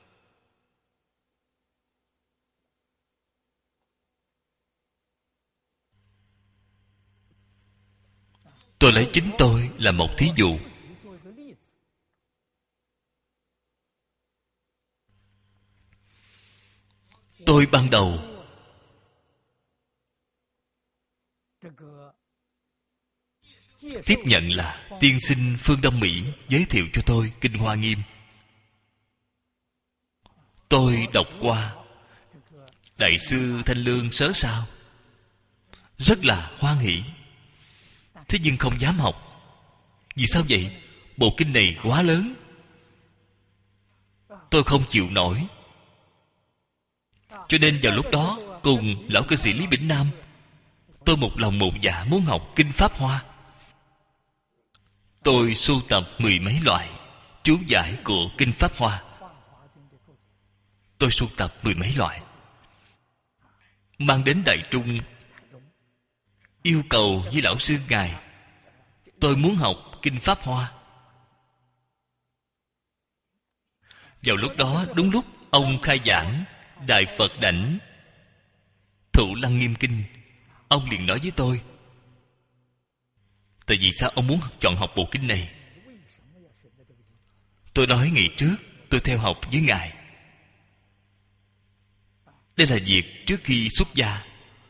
Tôi lấy chính tôi là một thí dụ. Tôi ban đầu tiếp nhận là tiên sinh phương Đông Mỹ giới thiệu cho tôi Kinh Hoa Nghiêm. Tôi đọc qua Đại sư Thanh Lương Sớ Sao, rất là hoan hỷ. Thế nhưng không dám học. Vì sao vậy? Bộ kinh này quá lớn, tôi không chịu nổi. Cho nên vào lúc đó, cùng lão cư sĩ Lý Bỉnh Nam, tôi một lòng một dạ muốn học Kinh Pháp Hoa. Tôi sưu tập mười mấy loại chú giải của Kinh Pháp Hoa. Tôi sưu tập mười mấy loại, mang đến Đại Trung, yêu cầu với lão sư ngài, tôi muốn học Kinh Pháp Hoa. Vào lúc đó, đúng lúc ông khai giảng Đại Phật Đảnh Thụ Lăng Nghiêm Kinh, ông liền nói với tôi: tại vì sao ông muốn chọn học bộ kinh này? Tôi nói ngày trước tôi theo học với ngài. Đây là việc trước khi xuất gia.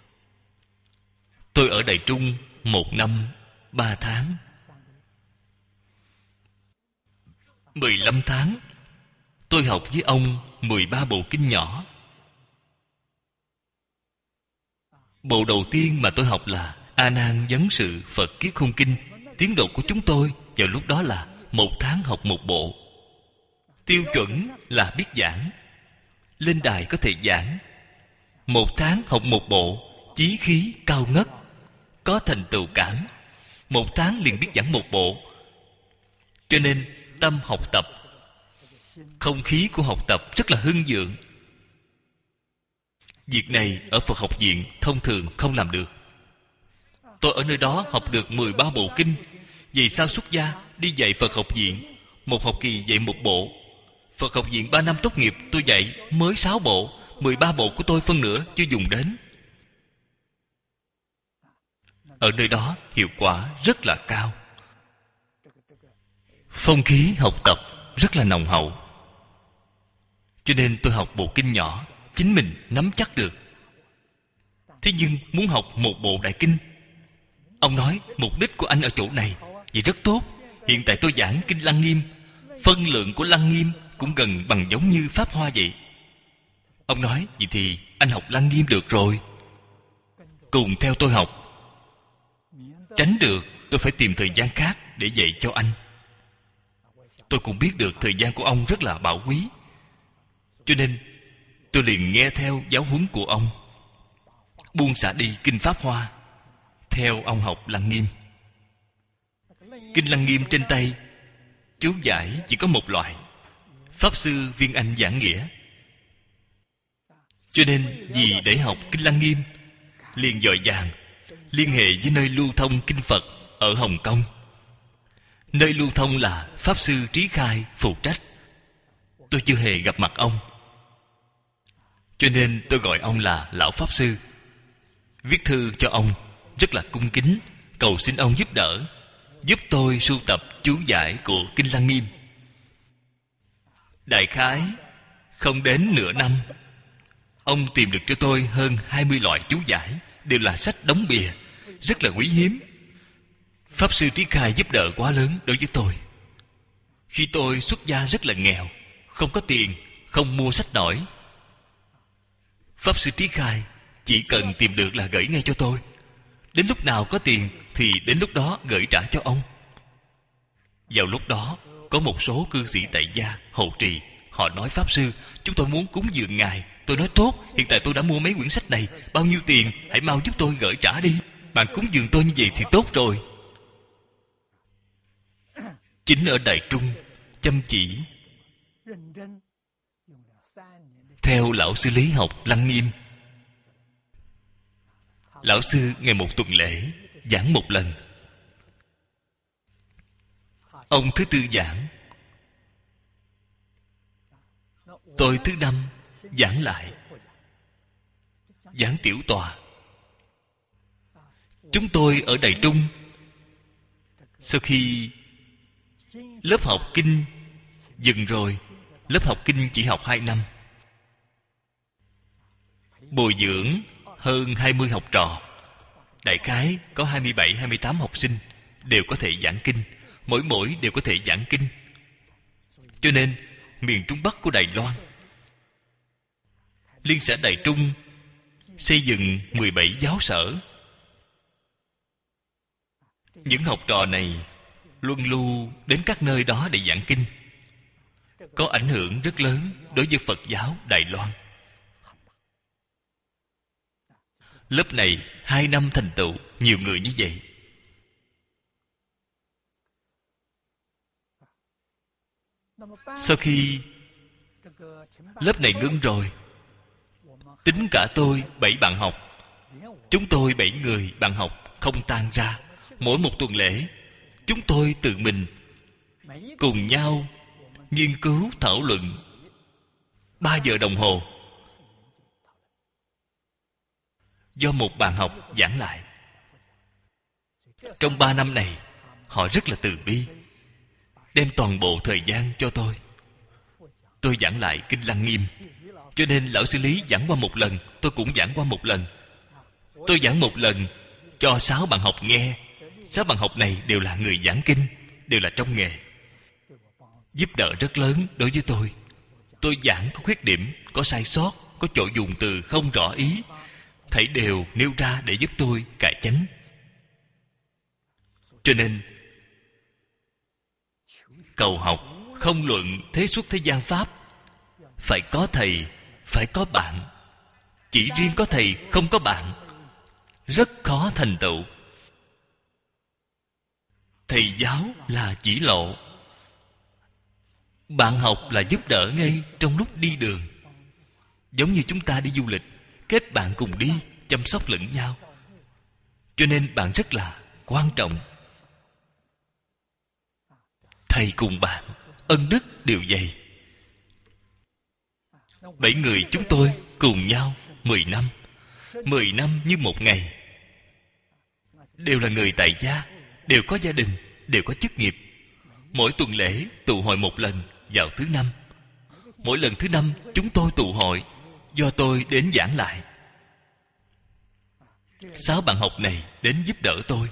Tôi ở Đại Trung 1 năm 3 tháng, 15 tháng. Tôi học với ông 13 bộ kinh nhỏ. Bộ đầu tiên mà tôi học là A Nan Vấn Sự Phật Kiết Khôn Kinh. Tiến độ của chúng tôi vào lúc đó là 1 tháng học một bộ. Tiêu chuẩn là biết giảng, lên đài có thể giảng. 1 tháng học một bộ, chí khí cao ngất, có thành tựu cảm. 1 tháng liền biết giảng một bộ. Cho nên tâm học tập, không khí của học tập rất là hưng vượng. Việc này ở Phật học viện thông thường không làm được. Tôi ở nơi đó học được 13 bộ kinh. Vì sao xuất gia đi dạy Phật học viện? Một học kỳ dạy một bộ. Phật học viện 3 năm tốt nghiệp tôi dạy mới 6 bộ. 13 bộ của tôi phân nửa chưa dùng đến. Ở nơi đó hiệu quả rất là cao. Phong khí học tập rất là nồng hậu. Cho nên tôi học bộ kinh nhỏ, chính mình nắm chắc được. Thế nhưng muốn học một bộ đại kinh, ông nói mục đích của anh ở chỗ này, vậy rất tốt. Hiện tại tôi giảng Kinh Lăng Nghiêm, phân lượng của Lăng Nghiêm cũng gần bằng giống như Pháp Hoa vậy. Ông nói, vậy thì anh học Lăng Nghiêm được rồi, cùng theo tôi học. Tránh được tôi phải tìm thời gian khác để dạy cho anh. Tôi cũng biết được thời gian của ông rất là bảo quý, cho nên tôi liền nghe theo giáo huấn của ông, buông xả đi Kinh Pháp Hoa, theo ông học Lăng Nghiêm. Kinh Lăng Nghiêm trên tay, chú giải chỉ có một loại, Pháp Sư Viên Anh giảng nghĩa. Cho nên vì để học Kinh Lăng Nghiêm, liền vội vàng liên hệ với nơi lưu thông kinh Phật ở Hồng Kông. Nơi lưu thông là Pháp Sư Trí Khai phụ trách. Tôi chưa hề gặp mặt ông, cho nên tôi gọi ông là Lão Pháp Sư. Viết thư cho ông rất là cung kính, cầu xin ông giúp đỡ, giúp tôi sưu tập chú giải của Kinh Lăng Nghiêm. Đại khái không đến nửa năm, ông tìm được cho tôi hơn 20 loại chú giải, đều là sách đóng bìa, rất là quý hiếm. Pháp Sư Trí Khai giúp đỡ quá lớn đối với tôi. Khi tôi xuất gia rất là nghèo, không có tiền, không mua sách nổi. Pháp Sư Trí Khai chỉ cần tìm được là gửi ngay cho tôi. Đến lúc nào có tiền thì đến lúc đó gửi trả cho ông. Vào lúc đó có một số cư sĩ tại gia hộ trì, họ nói Pháp Sư, chúng tôi muốn cúng dường ngài. Tôi nói tốt, hiện tại tôi đã mua mấy quyển sách này, bao nhiêu tiền, hãy mau giúp tôi gửi trả đi. Bạn cúng dường tôi như vậy thì tốt rồi. Chính ở Đại Trung chăm chỉ theo lão sư Lý học Lăng Nghiêm. Lão sư ngày một tuần lễ giảng một lần. Ông thứ tư giảng, tôi thứ năm giảng lại, giảng tiểu tòa. Chúng tôi ở Đài Trung, sau khi lớp học kinh dừng rồi, lớp học kinh chỉ học 2 năm, bồi dưỡng hơn 20 học trò, đại khái có 27-28 học sinh đều có thể giảng kinh, mỗi đều có thể giảng kinh. Cho nên miền Trung Bắc của Đài Loan, Liên xã Đài Trung xây dựng 17 giáo sở. Những học trò này luân lưu đến các nơi đó để giảng kinh, có ảnh hưởng rất lớn đối với Phật giáo Đài Loan. Lớp này 2 năm thành tựu nhiều người như vậy. Sau khi lớp này ngưng rồi, tính cả tôi 7 bạn học, chúng tôi 7 người bạn học không tan ra. Mỗi một tuần lễ, chúng tôi tự mình cùng nhau nghiên cứu thảo luận 3 giờ đồng hồ, do một bạn học giảng lại. Trong 3 năm này, họ rất là từ bi, đem toàn bộ thời gian cho tôi. Tôi giảng lại Kinh Lăng Nghiêm, cho nên lão sư Lý giảng qua một lần, tôi cũng giảng qua một lần. Tôi giảng một lần cho 6 bạn học nghe. 6 bạn học này đều là người giảng kinh, đều là trong nghề, giúp đỡ rất lớn đối với tôi. Tôi giảng có khuyết điểm, có sai sót, có chỗ dùng từ không rõ ý, thảy đều nêu ra để giúp tôi cải chánh. Cho nên cầu học không luận thế xuất thế gian pháp, phải có thầy, phải có bạn. Chỉ riêng có thầy không có bạn, rất khó thành tựu. Thầy giáo là chỉ lộ, bạn học là giúp đỡ ngay trong lúc đi đường. Giống như chúng ta đi du lịch, kết bạn cùng đi, chăm sóc lẫn nhau. Cho nên bạn rất là quan trọng. Thầy cùng bạn, ân đức đều dày. 7 người chúng tôi cùng nhau 10 năm. 10 năm như một ngày. Đều là người tại gia, đều có gia đình, đều có chức nghiệp. Mỗi tuần lễ tụ hội một lần vào thứ năm. Mỗi lần thứ năm chúng tôi tụ hội, do tôi đến giảng lại. 6 bạn học này đến giúp đỡ tôi.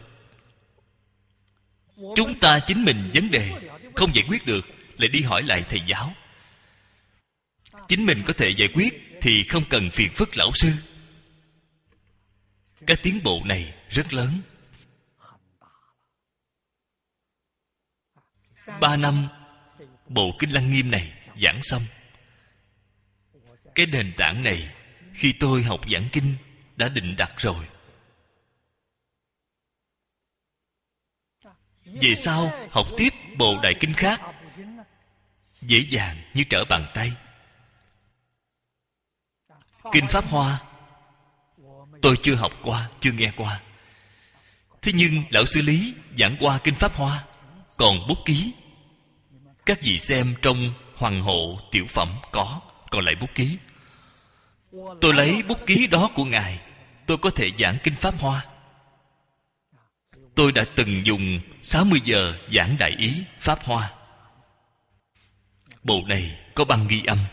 Chúng ta chính mình vấn đề không giải quyết được, lại đi hỏi lại thầy giáo. Chính mình có thể giải quyết thì không cần phiền phức lão sư. Cái tiến bộ này rất lớn. 3 năm bộ Kinh Lăng Nghiêm này giảng xong. Cái nền tảng này khi tôi học giảng kinh đã định đặt rồi. Về sau học tiếp bộ đại kinh khác dễ dàng như trở bàn tay. Kinh Pháp Hoa tôi chưa học qua, chưa nghe qua. Thế nhưng lão sư Lý giảng qua Kinh Pháp Hoa, còn bút ký. Các vị xem trong Hoàng Hộ Tiểu Phẩm có, còn lại bút ký. Tôi lấy bút ký đó của Ngài, tôi có thể giảng Kinh Pháp Hoa. Tôi đã từng dùng 60 giờ giảng Đại Ý Pháp Hoa. Bộ này có băng ghi âm.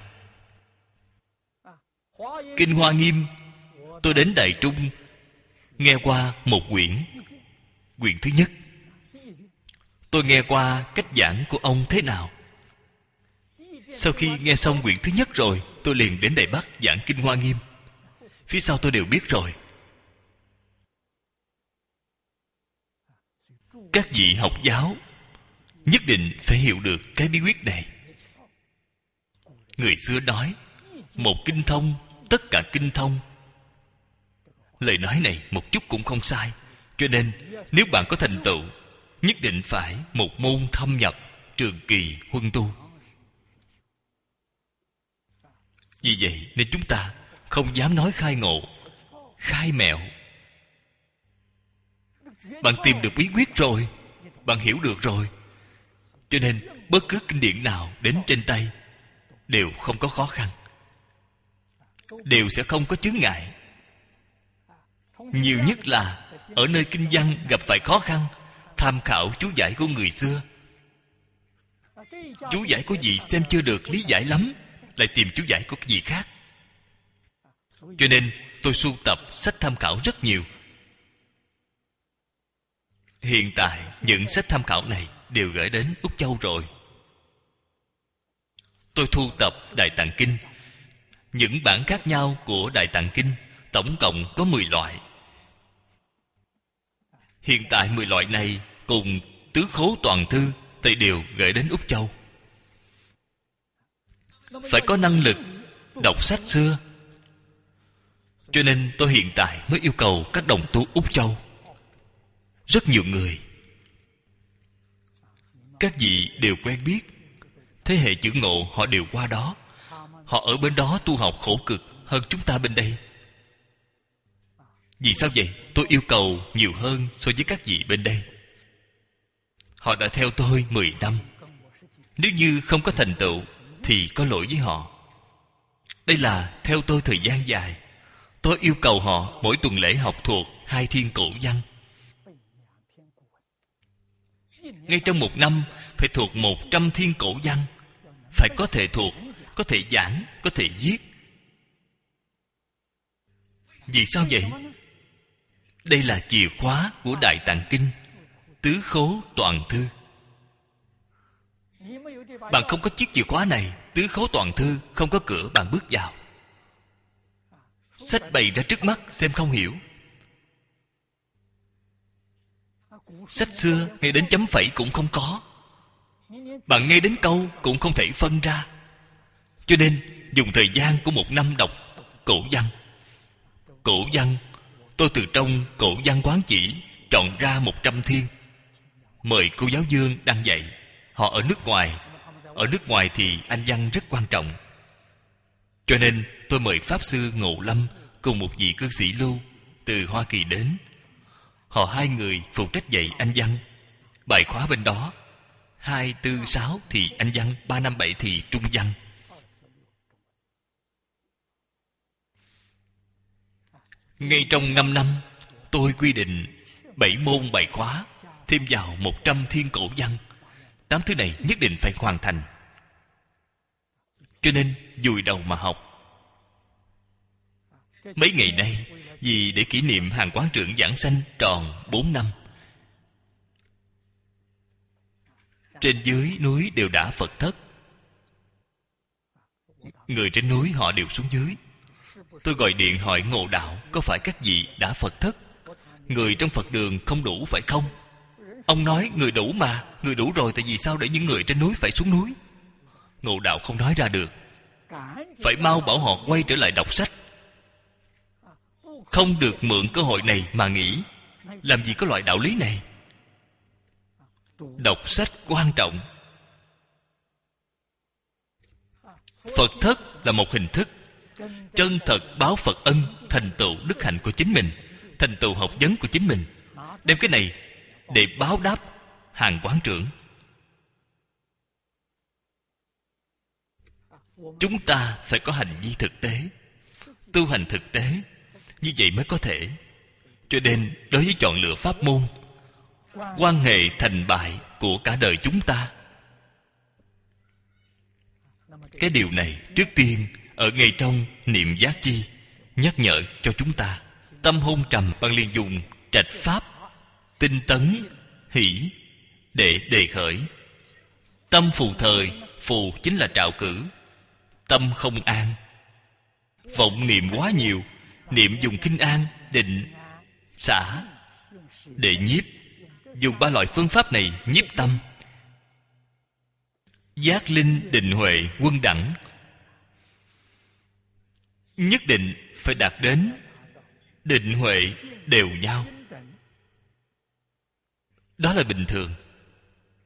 Kinh Hoa Nghiêm tôi đến Đài Trung nghe qua một quyển. Quyển thứ nhất tôi nghe qua cách giảng của ông thế nào. Sau khi nghe xong quyển thứ nhất rồi, tôi liền đến Đài Bắc giảng Kinh Hoa Nghiêm. Phía sau tôi đều biết rồi. Các vị học giáo nhất định phải hiểu được cái bí quyết này. Người xưa nói, một kinh thông, tất cả kinh thông. Lời nói này một chút cũng không sai. Cho nên nếu bạn có thành tựu, nhất định phải một môn thâm nhập, trường kỳ huân tu. Vì vậy nên chúng ta không dám nói khai ngộ, khai mẹo. Bạn tìm được bí quyết rồi, bạn hiểu được rồi, cho nên bất cứ kinh điển nào đến trên tay đều không có khó khăn, đều sẽ không có chướng ngại. Nhiều nhất là ở nơi kinh văn gặp phải khó khăn, tham khảo chú giải của người xưa. Chú giải của vị xem chưa được lý giải lắm, lại tìm chú giải của vị khác. Cho nên tôi sưu tập sách tham khảo rất nhiều. Hiện tại những sách tham khảo này đều gửi đến Úc Châu rồi. Tôi thu tập Đại Tạng Kinh. Những bản khác nhau của Đại Tạng Kinh tổng cộng có 10 loại. Hiện tại 10 loại này cùng Tứ Khố Toàn Thư tôi đều gửi đến Úc Châu. Phải có năng lực đọc sách xưa, cho nên tôi hiện tại mới yêu cầu các đồng tu Úc Châu. Rất nhiều người, các vị đều quen biết, thế hệ chữ ngộ họ đều qua đó. Họ ở bên đó tu học khổ cực hơn chúng ta bên đây. Vì sao vậy? Tôi yêu cầu nhiều hơn so với các vị bên đây. Họ đã theo tôi 10 năm. Nếu như không có thành tựu thì có lỗi với họ. Đây là theo tôi thời gian dài. Tôi yêu cầu họ mỗi tuần lễ học thuộc 2 thiên cổ văn. Ngay trong một năm phải thuộc 100 thiên cổ văn. Phải có thể thuộc, có thể giảng, có thể viết. Vì sao vậy? Đây là chìa khóa của Đại Tạng Kinh, Tứ Khố Toàn Thư. Bạn không có chiếc chìa khóa này, Tứ Khố Toàn Thư không có cửa bạn bước vào. Sách bày ra trước mắt xem không hiểu. Sách xưa ngay đến chấm phẩy cũng không có. Bạn nghe đến câu cũng không thể phân ra. Cho nên dùng thời gian của một năm đọc cổ văn. Cổ văn tôi từ trong cổ văn quán chỉ chọn ra 100 thiên, mời cô giáo Dương đăng dạy. Họ ở nước ngoài. Ở nước ngoài thì Anh văn rất quan trọng, cho nên tôi mời Pháp Sư Ngộ Lâm cùng một vị cư sĩ Lưu từ Hoa Kỳ đến. Họ 2 người phụ trách dạy Anh văn. Bài khóa bên đó 2, 4, 6 thì Anh văn, 3, 5, 7 thì Trung văn. Ngay trong 5 năm tôi quy định 7 môn bài khóa thêm vào 100 thiên cổ văn. 8 thứ này nhất định phải hoàn thành. Cho nên vùi đầu mà học. Mấy ngày nay vì để kỷ niệm hàng quán trưởng giảng sanh tròn 4 năm, trên dưới núi đều đã Phật thất. Người trên núi họ đều xuống dưới. Tôi gọi điện hỏi Ngộ Đạo, có phải các vị đã Phật thất? Người trong Phật đường không đủ phải không? Ông nói người đủ mà. Người đủ rồi, tại vì sao để những người trên núi phải xuống núi? Ngộ Đạo không nói ra được. Phải mau bảo họ quay trở lại đọc sách. Không được mượn cơ hội này mà nghĩ. Làm gì có loại đạo lý này? Đọc sách quan trọng. Phật thất là một hình thức. Chân thật báo Phật ân, thành tựu đức hạnh của chính mình, thành tựu học vấn của chính mình. Đem cái này để báo đáp hàng quán trưởng. Chúng ta phải có hành vi thực tế, tu hành thực tế, như vậy mới có thể. Cho nên đối với chọn lựa pháp môn, quan hệ thành bại của cả đời chúng ta, cái điều này trước tiên ở ngay trong niệm giác chi nhắc nhở cho chúng ta. Tâm hôn trầm, bạn liền dùng trạch pháp tinh tấn hỷ để đề khởi. Tâm phù thời, phù chính là trạo cử. Tâm không an, vọng niệm quá nhiều. Niệm dùng kinh an, định, xả để nhiếp. Dùng 3 loại phương pháp này nhiếp tâm. Giác linh định huệ quân đẳng, nhất định phải đạt đến định huệ đều nhau. Đó là bình thường.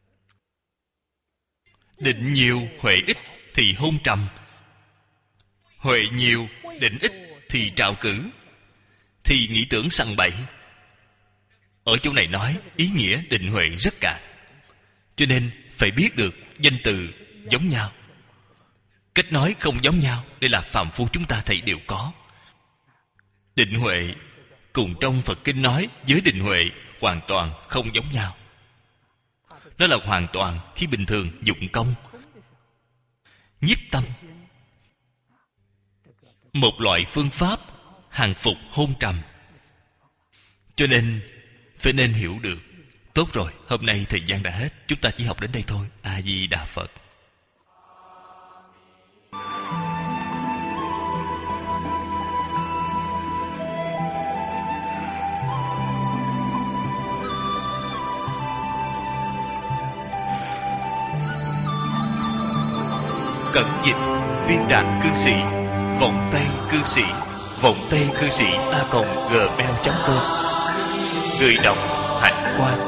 Định nhiều huệ ít thì hôn trầm. Huệ nhiều, định ít thì trạo cử, thì nghĩ tưởng sằng bậy. Ở chỗ này nói ý nghĩa định huệ rất cạn, cho nên phải biết được danh từ giống nhau, cách nói không giống nhau. Đây là phàm phu chúng ta thấy đều có. Định huệ cùng trong Phật kinh nói với định huệ hoàn toàn không giống nhau. Nó là hoàn toàn khi bình thường dụng công nhiếp tâm, một loại phương pháp hàng phục hôn trầm. Cho nên phải nên hiểu được. Tốt rồi, hôm nay thời gian đã hết, chúng ta chỉ học đến đây thôi. A Di Đà Phật. Cẩn dịch Viên Đạn Cư Sĩ, Vọng Tây Cư Sĩ, Vọng Tây Cư Sĩ @gmail.com. Người đọc Hạnh Quang.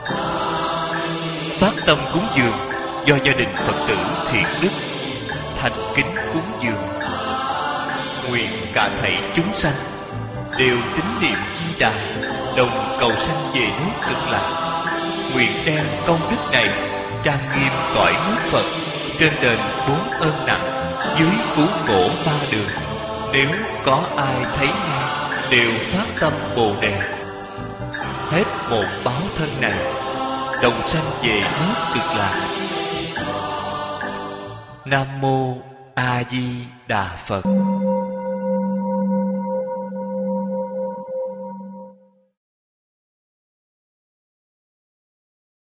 Phát tâm cúng dường do gia đình Phật tử Thiện Đức thành kính cúng dường. Nguyện cả thảy chúng sanh đều tín niệm Di Đà, đồng cầu sanh về nước Cực Lạc. Nguyện đem công đức này trang nghiêm cõi nước Phật, trên đền 4 ơn nặng, dưới cứu khổ 3 đường. Nếu có ai thấy nghe đều phát tâm Bồ Đề, hết một báo thân này, đồng sanh về nước Cực Lạc. Nam mô A Di Đà Phật.